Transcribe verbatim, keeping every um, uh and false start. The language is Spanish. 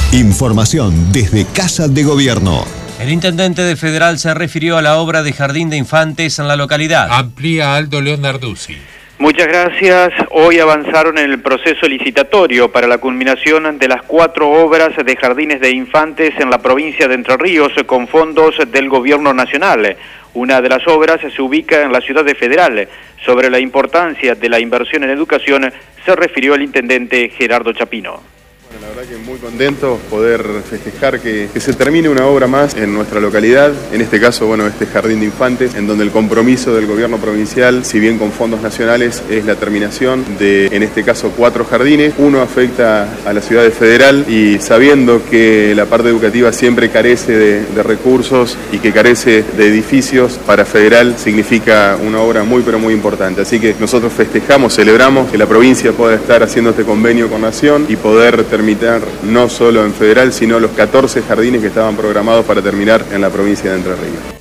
Información desde Casa de Gobierno. El intendente de Federal se refirió a la obra de Jardín de Infantes en la localidad. Amplía Aldo León Narduzzi. Muchas gracias. Hoy avanzaron en el proceso licitatorio para la culminación de las cuatro obras de jardines de infantes en la provincia de Entre Ríos con fondos del Gobierno Nacional. Una de las obras se ubica en la ciudad de Federal. Sobre la importancia de la inversión en educación se refirió el intendente Gerardo Chapino. Bueno, la verdad que muy contento poder festejar que, que se termine una obra más en nuestra localidad, en este caso, bueno, este jardín de infantes, en donde el compromiso del gobierno provincial, si bien con fondos nacionales, es la terminación de, en este caso, cuatro jardines. Uno afecta a la ciudad de Federal y sabiendo que la parte educativa siempre carece de, de recursos y que carece de edificios, para Federal significa una obra muy pero muy importante. Así que nosotros festejamos, celebramos que la provincia pueda estar haciendo este convenio con Nación y poder terminar terminar no solo en Federal, sino los catorce jardines que estaban programados para terminar en la provincia de Entre Ríos.